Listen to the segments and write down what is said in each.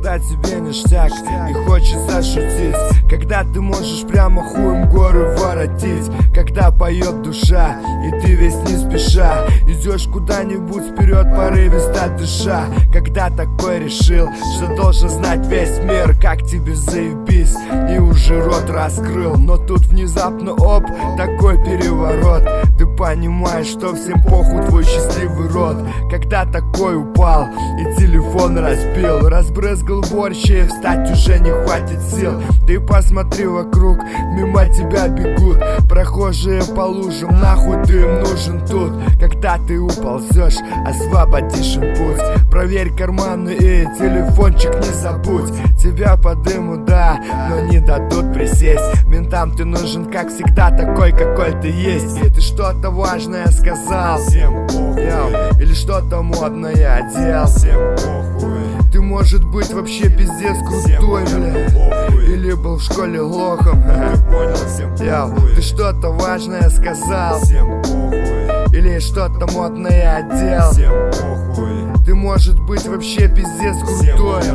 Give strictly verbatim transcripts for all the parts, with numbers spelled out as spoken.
когда тебе ништяк и хочется шутить, когда ты можешь прямо хуем горы воротить, когда поет душа и ты весь не спеша идешь куда-нибудь вперед, порывисто дыша, когда такой решил, что должен знать весь мир, как тебе заебись, и уже рот раскрыл. Но тут внезапно оп, такой переворот, ты понимаешь, что всем похуй твой счастливый род. Когда такой упал и телефон разбил, разбрызгал борщ и встать уже не хватит сил. Ты посмотри вокруг, мимо тебя бегут прохожие по лужам, нахуй ты им нужен тут. Когда ты уползешь, освободишь им путь, проверь карманы и телефончик не забудь. Тебя подымут, да, но не дадут присесть. Ментам ты нужен, как всегда, такой, какой ты есть. И ты что-то важное сказал, всем похуй, или что-то модное одел, всем похуй. Ты, может быть, вообще пиздец крутой, бля, или был в школе лохом, ты понял, всем похуй. Ты что-то важное сказал, всем похуй, или что-то модное одел, всем похуй. Ты, может быть, вообще пиздец крутой,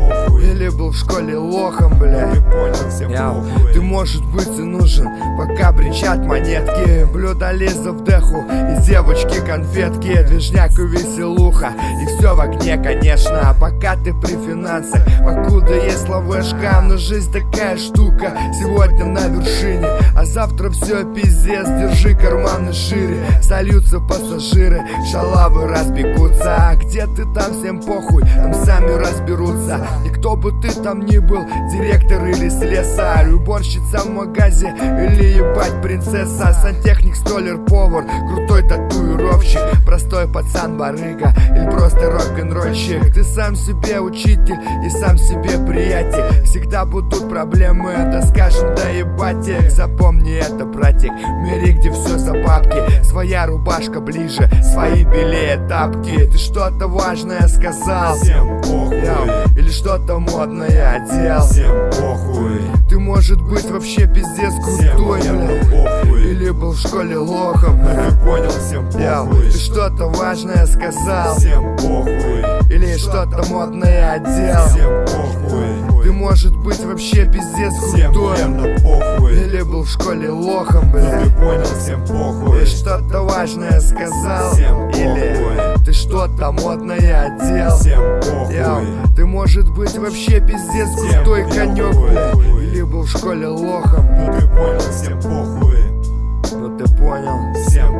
или был в школе лохом, бля, ты понял, всем похуй. Ты, может быть, и нужен, пока бренчат монетки, блюда лиза в деху и девочки конфетки, движняк и веселуха, и все в огне, конечно. Пока ты при финансах, покуда есть ловешка, но жизнь такая штука, сегодня на вершине, а завтра все пиздец, держи карманы шире. Сольются пассажиры, шалавы разбегутся, а где ты там, всем похуй, там сами разберутся. И кто бы ты там ни был, директор или слесарь, уборщица в магазе или ебать принцесса, сантехник, столер, повар, крутой татуировщик, простой пацан-барыга или просто рок-н-ролльщик. Ты сам себе учитель и сам себе приятель. Всегда будут проблемы, да скажем, да ебать их. Запомни это, братик, в мире, где все за бабки, своя рубашка ближе, свои белее тапки. Ты что-то важное сказал, всем похуй, или что-то модное одел, всем похуй. Ты, может быть, вообще пиздец крутой, бля, или был в школе лохом, ты понял, всем похуй. Ты что-то важное сказал, всем похуй, или что-то модное одел, всем похуй. Ты, может быть, вообще пиздец крутой, или был в школе лохом, бля, ты понял, всем похуй. Ты что-то важное сказал, или ты что-то модное одел, всем похуй. Ты, может быть, вообще пиздец крутой конек, бля, или был в школе лохом, ну ты понял, всем похуй. Ну ты понял, всем